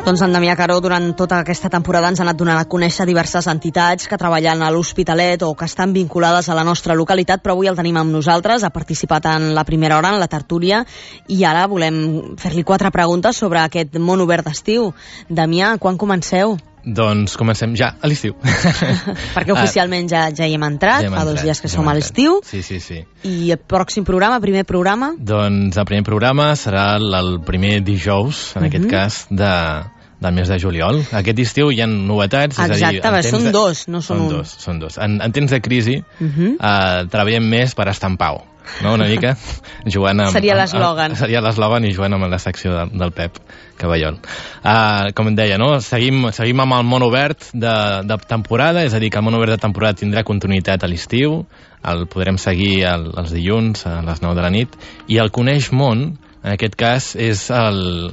Doncs en Damià Caró, durant tota aquesta temporada ens ha anat donant a conèixer diverses entitats que treballen a l'Hospitalet o que estan vinculades a la nostra localitat, però avui el tenim amb nosaltres, ha participat en la primera hora, en la tertúlia, i ara volem fer-li 4 preguntes sobre aquest món obert d'estiu. Damià, quan comenceu? Doncs comencem ja a l'estiu. Perquè oficialment ja hi hem entrat, fa 2 dies que som a l'estiu. Sí. I el pròxim programa, primer programa? Doncs el primer programa serà el primer dijous, en aquest cas, del mes de juliol. Aquest estiu hi ha novetats. Exacte, són dos, no són un. Són dos. En temps de crisi treballem més per estar en pau. No, una mica jugant amb... Seria l'eslògan. Seria l'eslògan i jugant amb la secció del Pep Caballol. Com et deia, no? Seguim amb el món obert de temporada, és a dir, que el món obert de temporada tindrà continuïtat a l'estiu, el podrem seguir els dilluns a les 9 de la nit, i el Coneix Món, en aquest cas, és el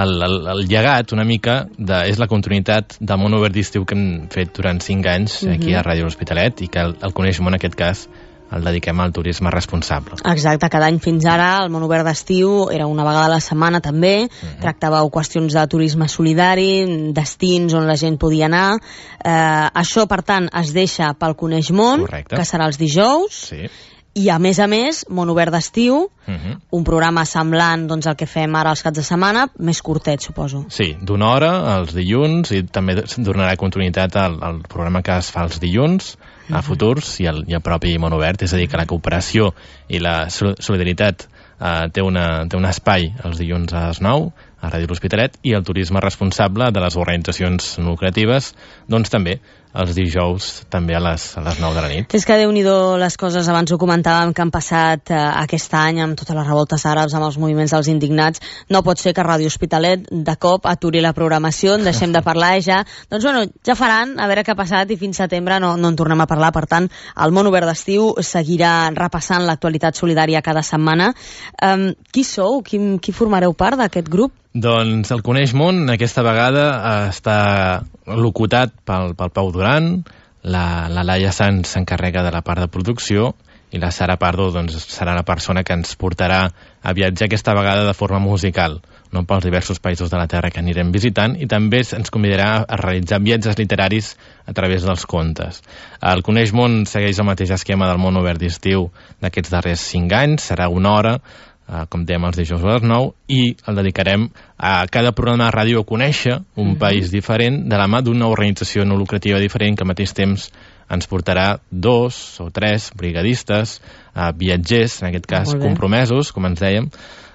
llegat una mica, és la continuïtat del món obert d'estiu que hem fet durant 5 anys aquí a Ràdio L'Hospitalet, i que el Coneix Món, en aquest cas, el dediquem al turisme responsable. Exacte, cada any fins ara el món obert d'estiu era una vegada a la setmana també, tractàveu qüestions de turisme solidari, destins on la gent podia anar. Això, per tant, es deixa pel Coneix Món, que serà els dijous. Sí. I a més, món obert d'estiu, un programa semblant al que fem ara els caps de setmana, més curtet, suposo. Sí, d'1 hora els dilluns, i també donarà continuïtat al programa que es fa els dilluns, a futurs, i el propi món obert, és a dir, que la cooperació i la solidaritat té un espai els dilluns a les 9 a Ràdio L'Hospitalet, i el turisme responsable de les organitzacions no lucratives, doncs també els dijous també a les 9 de la nit. És que Déu-n'hi-do les coses, abans ho comentàvem, que han passat aquest any amb totes les revoltes àrabs, amb els moviments dels indignats. No pot ser que Ràdio Hospitalet de cop aturi la programació, en deixem de parlar ja. Doncs bueno, ja faran, a veure què ha passat, i fins setembre no en tornem a parlar. Per tant, el món obert d'estiu seguirà repassant l'actualitat solidària cada setmana. Qui sou? Qui formareu part d'aquest grup? Doncs el Coneix Món aquesta vegada està locutat pel Pau Duran, la Laia Sanz s'encarrega de la part de producció, i la Sara Pardo serà la persona que ens portarà a viatjar aquesta vegada de forma musical, no pels diversos països de la Terra que anirem visitant, i també ens convidarà a realitzar viatges literaris a través dels contes. El Coneix Món segueix el mateix esquema del món obert d'estiu d'aquests darrers 5 anys, serà 1 hora, com dèiem, els dijous a les 9, i el dedicarem a cada programa de ràdio a conèixer un país diferent de la mà d'una organització no lucrativa diferent que al mateix temps ens portarà 2 o 3 brigadistes, viatgers, en aquest cas compromesos, com ens dèiem,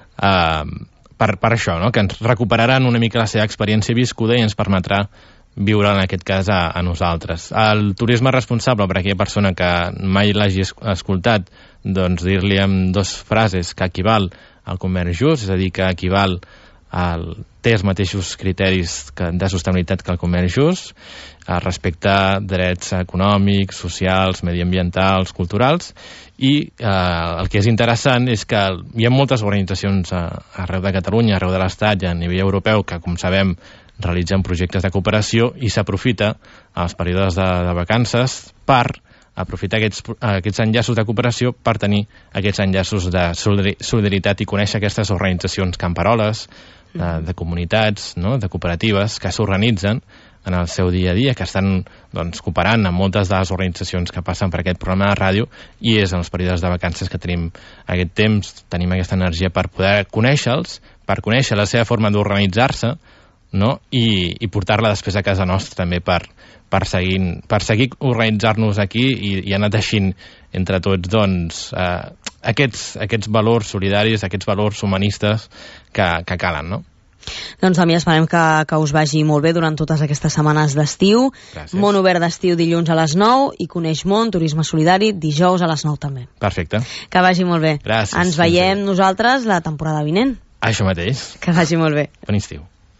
per això, no? Que ens recuperaran una mica la seva experiència viscuda i ens permetrà viure, en aquest cas, a nosaltres. El turisme responsable, per aquella persona que mai l'hagi escoltat, doncs dir-li amb 2 frases que equival al comerç just, és a dir, que equival té els mateixos criteris de sostenibilitat que el comerç just, respectar drets econòmics, socials, mediambientals, culturals, i el que és interessant és que hi ha moltes organitzacions arreu de Catalunya, arreu de l'Estat i a nivell europeu que, com sabem, realitzen projectes de cooperació, i s'aprofita als períodes de vacances per aprofitar aquests enllaços de cooperació per tenir aquests enllaços de solidaritat i conèixer aquestes organitzacions camperoles, de comunitats, no? De cooperatives que s'organitzen en el seu dia a dia, que estan cooperant amb moltes de les organitzacions que passen per aquest programa de ràdio, i és en els períodes de vacances que tenim aquest temps, tenim aquesta energia per poder conèixer-los, per conèixer la seva forma d'organitzar-se, no? I portar-la després a casa nostra també per seguir organitzar-nos aquí i anar teixint entre tots aquests valors solidaris, aquests valors humanistes que calen, no? Doncs a mi esperem que us vagi molt bé durant totes aquestes setmanes d'estiu. Gràcies. Món obert d'estiu dilluns a les 9 i Coneix Món, turisme solidari, dijous a les 9 també. Perfecte. Que vagi molt bé. Gràcies. Ens veiem nosaltres la temporada vinent. Això mateix. Que vagi molt bé. Bon estiu.